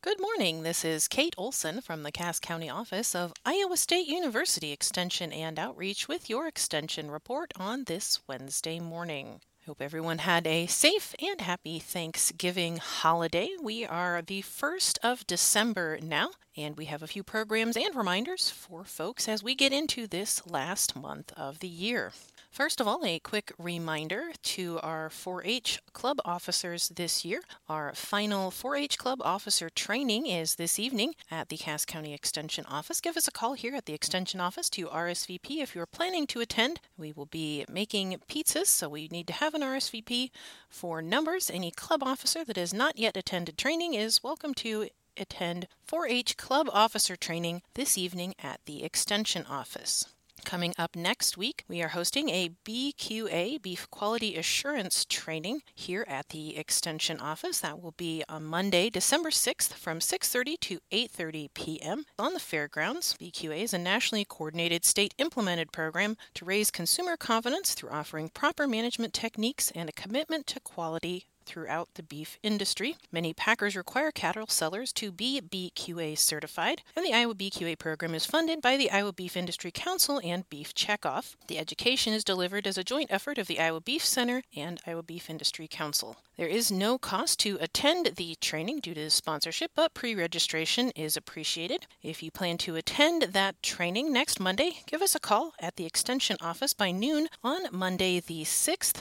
Good morning. This is Kate Olson from the Cass County office of Iowa State University Extension and Outreach with your Extension report on this Wednesday morning. Hope everyone had a safe and happy Thanksgiving holiday. We are the 1st of December now, and we have a few programs and reminders for folks as we get into this last month of the year. First of all, a quick reminder to our 4-H club officers this year. Our final 4-H club officer training is this evening at the Cass County Extension office. Give us a call here at the Extension office to RSVP if you're planning to attend. We will be making pizzas, so we need to have an RSVP for numbers. Any club officer that has not yet attended training is welcome to attend 4-H club officer training this evening at the Extension office. Coming up next week, we are hosting a BQA, Beef Quality Assurance training here at the Extension office. That will be on Monday, December 6th from 6:30 to 8:30 p.m. on the fairgrounds. BQA is a nationally coordinated state-implemented program to raise consumer confidence through offering proper management techniques and a commitment to quality throughout the beef industry. Many packers require cattle sellers to be BQA certified, and the Iowa BQA program is funded by the Iowa Beef Industry Council and Beef Checkoff. The education is delivered as a joint effort of the Iowa Beef Center and Iowa Beef Industry Council. There is no cost to attend the training due to sponsorship, but pre-registration is appreciated. If you plan to attend that training next Monday, give us a call at the Extension office by noon on Monday the 6th,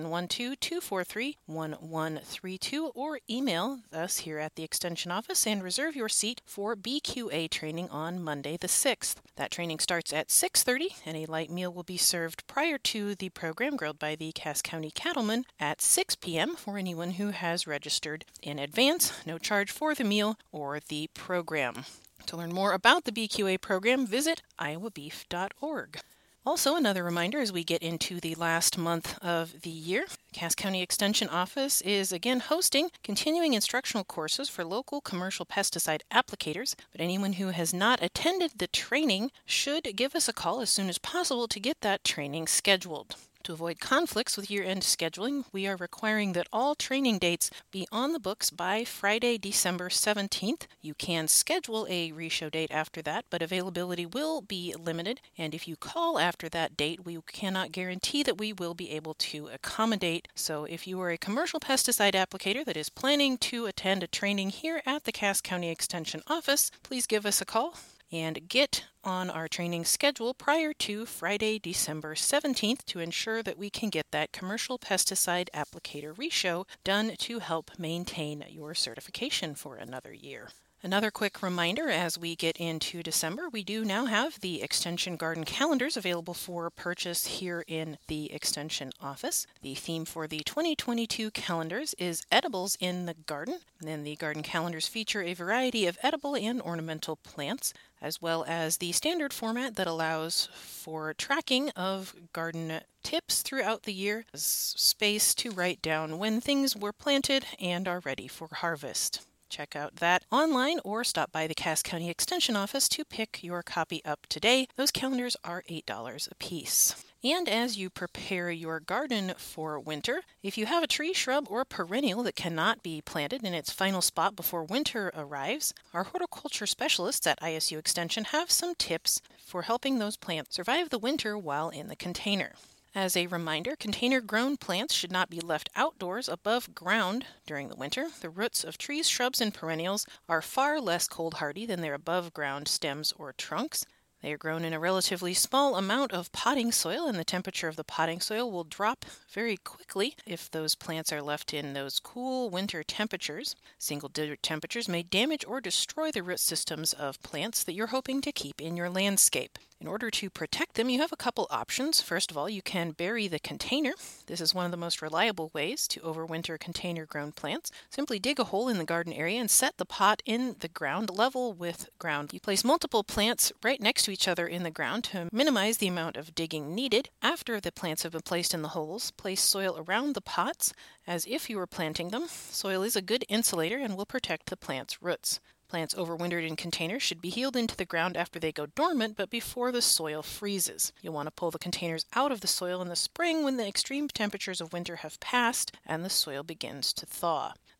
712-243-1132, or email us here at the Extension office and reserve your seat for BQA training on Monday the 6th. That training starts at 6:30, and a light meal will be served prior to the program, grilled by the Cass County Cattlemen at 6 p.m. for anyone who has registered in advance. No charge for the meal or the program. To learn more about the BQA program, visit iowabeef.org. Also, another reminder as we get into the last month of the year, Cass County Extension office is again hosting continuing instructional courses for local commercial pesticide applicators, but anyone who has not attended the training should give us a call as soon as possible to get that training scheduled. To avoid conflicts with year-end scheduling, we are requiring that all training dates be on the books by Friday, December 17th. You can schedule a reshow date after that, but availability will be limited, and if you call after that date, we cannot guarantee that we will be able to accommodate. So if you are a commercial pesticide applicator that is planning to attend a training here at the Cass County Extension office, please give us a call and get on our training schedule prior to Friday, December 17th to ensure that we can get that commercial pesticide applicator reshow done to help maintain your certification for another year. Another quick reminder as we get into December, we do now have the Extension Garden calendars available for purchase here in the Extension office. The theme for the 2022 calendars is Edibles in the Garden, and the garden calendars feature a variety of edible and ornamental plants, as well as the standard format that allows for tracking of garden tips throughout the year, space to write down when things were planted and are ready for harvest. Check out that online or stop by the Cass County Extension office to pick your copy up today. Those calendars are $8 a piece. And as you prepare your garden for winter, if you have a tree, shrub, or perennial that cannot be planted in its final spot before winter arrives, our horticulture specialists at ISU Extension have some tips for helping those plants survive the winter while in the container. As a reminder, container-grown plants should not be left outdoors above ground during the winter. The roots of trees, shrubs, and perennials are far less cold-hardy than their above-ground stems or trunks. They are grown in a relatively small amount of potting soil, and the temperature of the potting soil will drop very quickly if those plants are left in those cool winter temperatures. Single-digit temperatures may damage or destroy the root systems of plants that you're hoping to keep in your landscape. In order to protect them, you have a couple options. First of all, you can bury the container. This is one of the most reliable ways to overwinter container-grown plants. Simply dig a hole in the garden area and set the pot in the ground level with ground. You place multiple plants right next to each other in the ground to minimize the amount of digging needed. After the plants have been placed in the holes, place soil around the pots as if you were planting them. Soil is a good insulator and will protect the plant's roots. Plants overwintered in containers should be healed into the ground after they go dormant, but before the soil freezes. You'll want to pull the containers out of the soil in the spring when the extreme temperatures of winter have passed and the soil begins to thaw.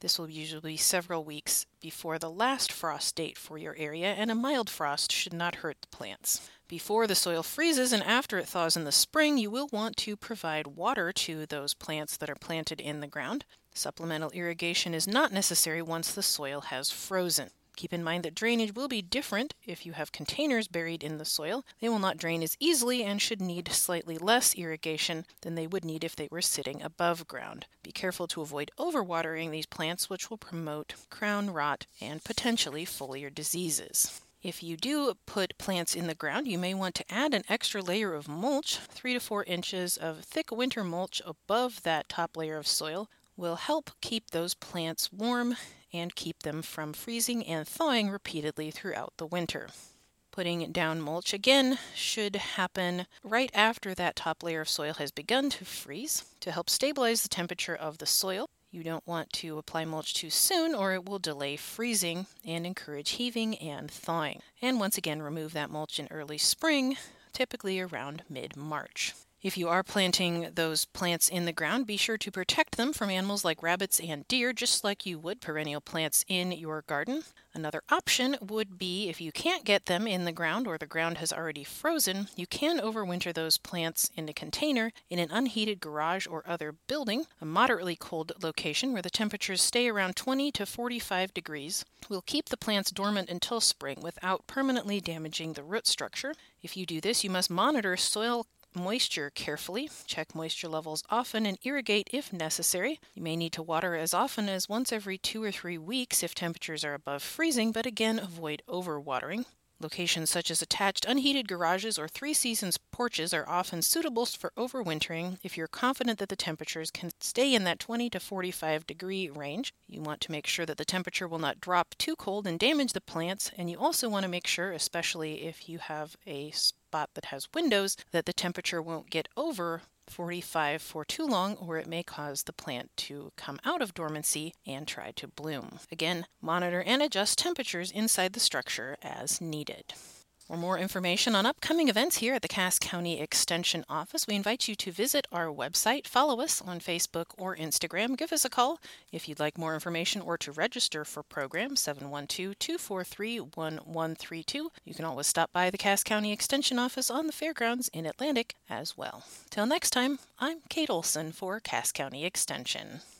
This will usually be several weeks before the last frost date for your area, and a mild frost should not hurt the plants. Before the soil freezes and after it thaws in the spring, you will want to provide water to those plants that are planted in the ground. Supplemental irrigation is not necessary once the soil has frozen. Keep in mind that drainage will be different if you have containers buried in the soil. They will not drain as easily and should need slightly less irrigation than they would need if they were sitting above ground. Be careful to avoid overwatering these plants, which will promote crown rot and potentially foliar diseases. If you do put plants in the ground, you may want to add an extra layer of mulch. 3 to 4 inches of thick winter mulch above that top layer of soil will help keep those plants warm and keep them from freezing and thawing repeatedly throughout the winter. Putting down mulch again should happen right after that top layer of soil has begun to freeze to help stabilize the temperature of the soil. You don't want to apply mulch too soon or it will delay freezing and encourage heaving and thawing. And once again, remove that mulch in early spring, typically around mid-March. If you are planting those plants in the ground, be sure to protect them from animals like rabbits and deer, just like you would perennial plants in your garden. Another option would be, if you can't get them in the ground or the ground has already frozen, you can overwinter those plants in a container in an unheated garage or other building. A moderately cold location where the temperatures stay around 20 to 45 degrees will keep the plants dormant until spring without permanently damaging the root structure. If you do this, you must monitor soil moisture carefully, check moisture levels often, and irrigate if necessary. You may need to water as often as once every 2 or 3 weeks if temperatures are above freezing, but again, avoid overwatering. Locations such as attached unheated garages or three-seasons porches are often suitable for overwintering if you're confident that the temperatures can stay in that 20 to 45 degree range. You want to make sure that the temperature will not drop too cold and damage the plants, and you also want to make sure, especially if you have a spot that has windows, that the temperature won't get over 45 for too long, or it may cause the plant to come out of dormancy and try to bloom. Again, monitor and adjust temperatures inside the structure as needed. For more information on upcoming events here at the Cass County Extension Office, we invite you to visit our website, follow us on Facebook or Instagram, give us a call if you'd like more information or to register for programs, 712-243-1132. You can always stop by the Cass County Extension Office on the fairgrounds in Atlantic as well. Till next time, I'm Kate Olson for Cass County Extension.